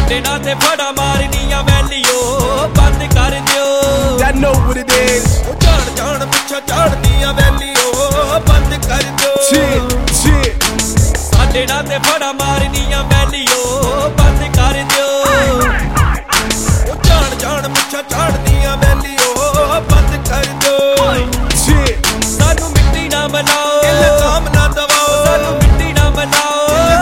ਸਾਡੇ ਨਾਂ ਤੇ ਫੜਾ ਮਾਰਨੀਆਂ ਵੈਲੀਓ ਬੰਦ ਕਰ ਦਿਓ। I know what it is। ਜਾਣ ਜਾਣ ਪਿੱਛੇ ਝਾੜਦੀਆਂ ਵੈਲੀਓ ਬੰਦ ਕਰ ਦਿਓ। ਸਾਡੇ ਨਾਂ ਤੇ ਫੜਾ ਮਾਰਨੀਆਂ ਵੈਲੀਓ ਬੰਦ ਕਰ ਦਿਓ। ਜਾਣ ਜਾਣ ਪਿੱਛੇ ਝਾੜਦੀਆਂ ਵੈਲੀਓ